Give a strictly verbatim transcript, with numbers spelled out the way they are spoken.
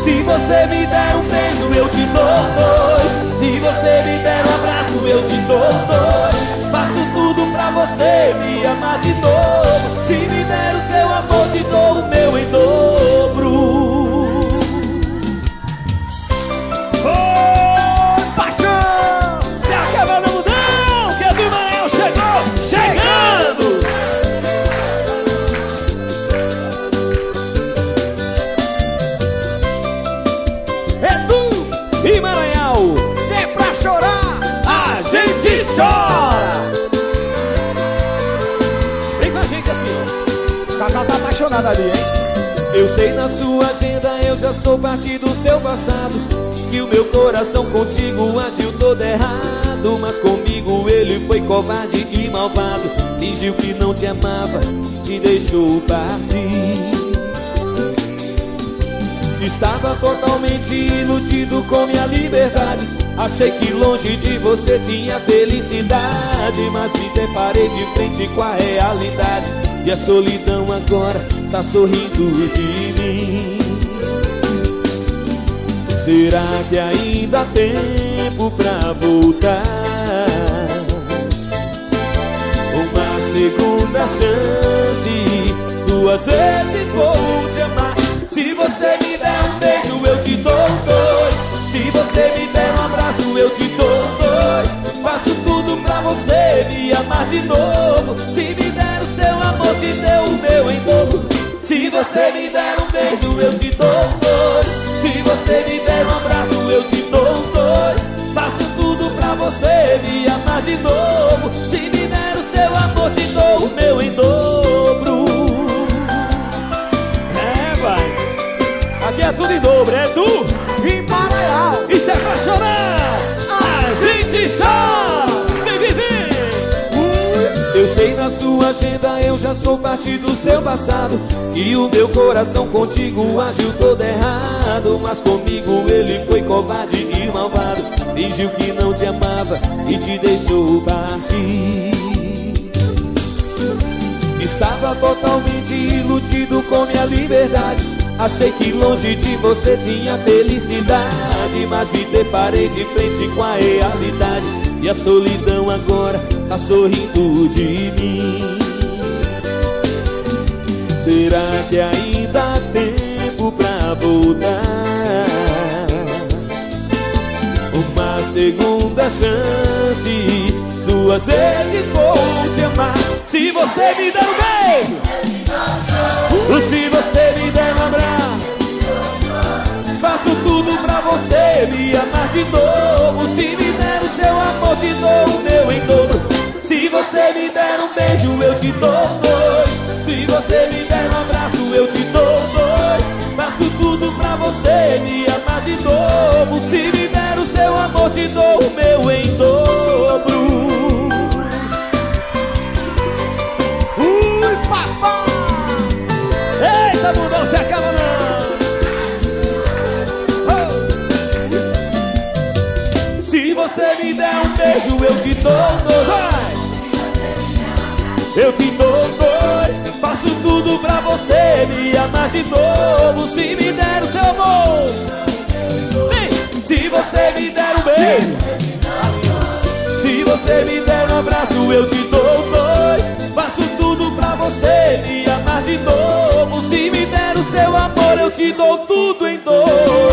Se você me der um beijo, eu te dou dois. Se você me der um abraço, eu te dou dois. Faço tudo pra você me amar de novo. Se me der o seu amor, te dou o meu em dobro. Oi, paixão! Se acaba no mudão, que é do Maranhão chegou, chegando! Edu E Maranhão, se é pra chorar, a gente chora! vem com a gente assim, ó. Cacau tá apaixonado ali, hein? Eu sei na sua agenda, eu já sou parte do seu passado, que o meu coração contigo agiu todo errado. Mas comigo ele foi covarde e malvado. Fingiu que não te amava, te deixou partir. Estava totalmente iludido com minha liberdade. Achei que longe de você tinha felicidade. Mas me deparei de frente com a realidade, e a solidão agora tá sorrindo de mim. Será que ainda há tempo pra voltar? Uma segunda chance, duas vezes vou te amar. Se você me der um beijo, eu te dou dois. Se você me der um abraço, eu te dou dois. Faço tudo pra você me amar de novo. Se me der o seu amor, te deu o meu em dobro. Se você me der um beijo, eu te dou dois. Se você me der um abraço, eu te dou dois. Faço tudo pra você me amar de novo. Se me der o seu amor, te dou o meu em dobro. É, vai. Aqui é tudo em dobro, é tu E Maranhão, e se é pra chorar, a gente chora. Vem, vem, vem. Eu sei na sua agenda, eu já sou parte do seu passado, e o meu coração contigo agiu todo errado. Mas comigo ele foi covarde e malvado. Fingiu que não te amava e te deixou partir. Estava totalmente iludido com minha liberdade. Achei que longe de você tinha felicidade. Mas me deparei de frente com a realidade, e a solidão agora tá sorrindo de mim. Será que ainda há tempo pra voltar? Uma segunda chance, duas vezes vou te amar. Se você me der um beijo, se você me der um abraço, faço tudo pra você me amar de novo. Se me der o seu amor, te dou o meu em dobro. Se você me der um beijo, eu te dou dois. Se você me der um abraço, eu te dou dois. Faço tudo pra você me amar de novo. Se me der o seu amor, te dou o meu em dobro. ui, papai! Eita, mundão, se acaba não. Oh. Se você me der um beijo, eu te dou dois. Vai. Eu te dou dois. Faço tudo pra você me amar de novo. Se me der o seu amor, vem. Se você me der um beijo, se você me der um abraço, eu te dou dois. Faço tudo pra você me amar de novo. Se me der o seu amor, eu te dou tudo em dobro.